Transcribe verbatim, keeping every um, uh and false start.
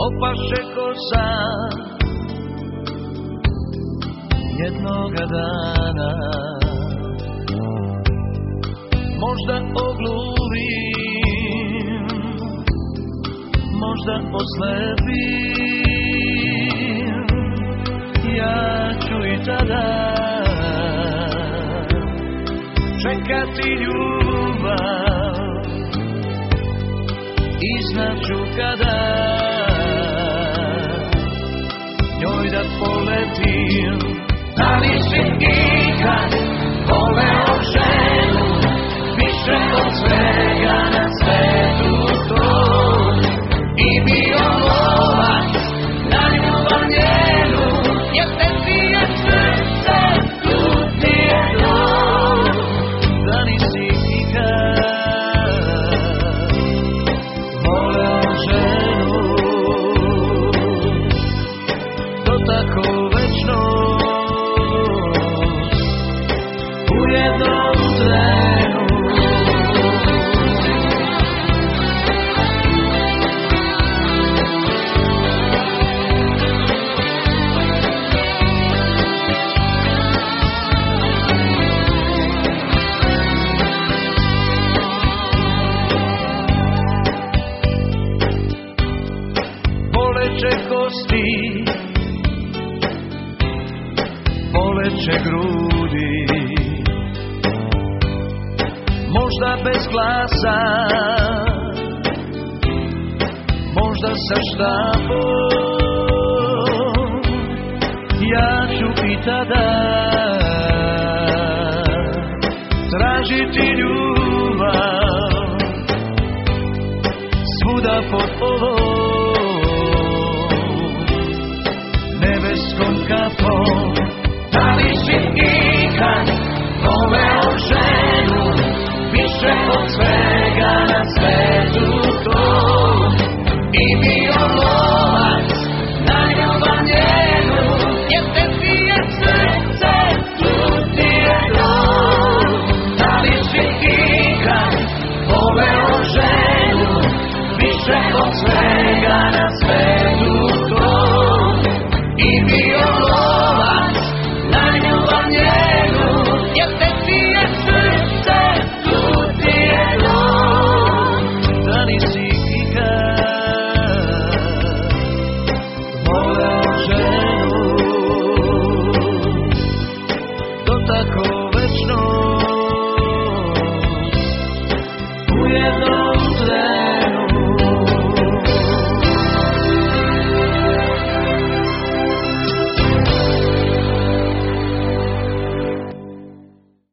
opaše ko sam jednoga dana. Možda ogluvim, možda oslepim, ja ću i tada čekati ljubav i znaću kada njoj da poletim. Da li si ikad voleo ženu više od svega na svetu toj i bio lovac na ljubav njenu, jer te ti je srce, tu ti je dom. Da li si ikad voleo ženu do tako večno u jednom trenu. Boleće kosti, boleće grudi, možda bez glasa, možda sa štapom, ja ću i tada tražiti ljubav svuda pod ovom nebeskom kapom. Da li si ikad voleo ženu više od sve?